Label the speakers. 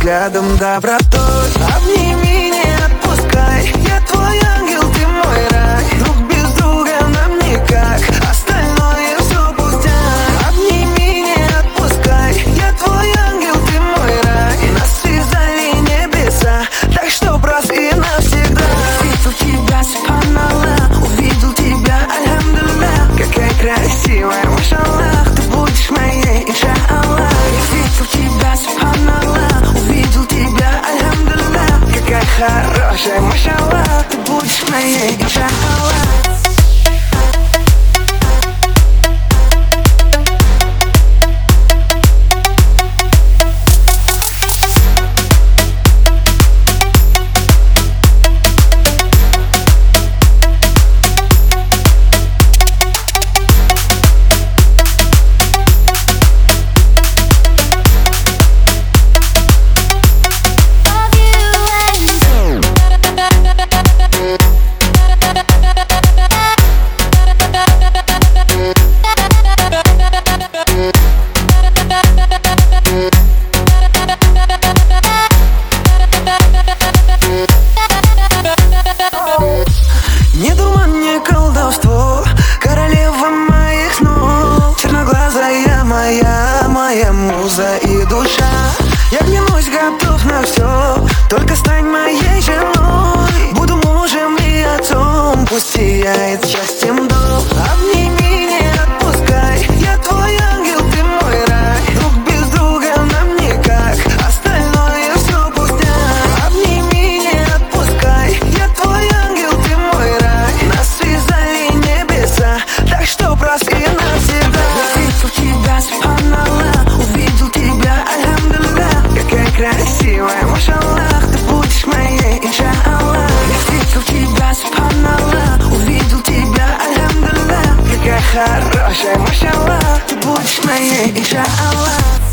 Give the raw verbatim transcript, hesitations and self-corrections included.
Speaker 1: взглядом добротой. Обними, не отпускай, я твой ангел, ты мой рай. Друг без друга нам никак, остальное все пустяк. Обними, не отпускай, я твой ангел, ты мой рай. Нас связали небеса, так что раз и навсегда. Увидел тебя, субханаллах, увидел тебя, альхамдулиллах. Какая красивая, машаллах, ты будешь моей, иншаллах. Увидел тебя, субханаллах, увидел тебя, альхамдулиллах. Какая хорошая, машаллах, ты будешь моей, иншаллах. Не дурман, не колдовство, королева моих снов. Черноглазая моя, моя муза и душа. Я клянусь, готов на все, только стань моей женой. Буду мужем и отцом, пусть сияет счастьем дом. Обними, не отпускай, я твой ангел, ты мой рай. Друг без друга нам никак, остальное все пустяк. Обними, не отпускай, я твой ангел, ты мой рай. Нас связали небеса, так что раз и навсегда. Увидел тебя, субханаллах, увидел тебя, альхамдулиллах. Какая красивая, машаллах, ты будешь моей, иншаллах. Я видел тебя, субханаллах, увидел тебя, альхамдулиллах. Какая хорошая, машаллах, ты будешь моей, иншаллах.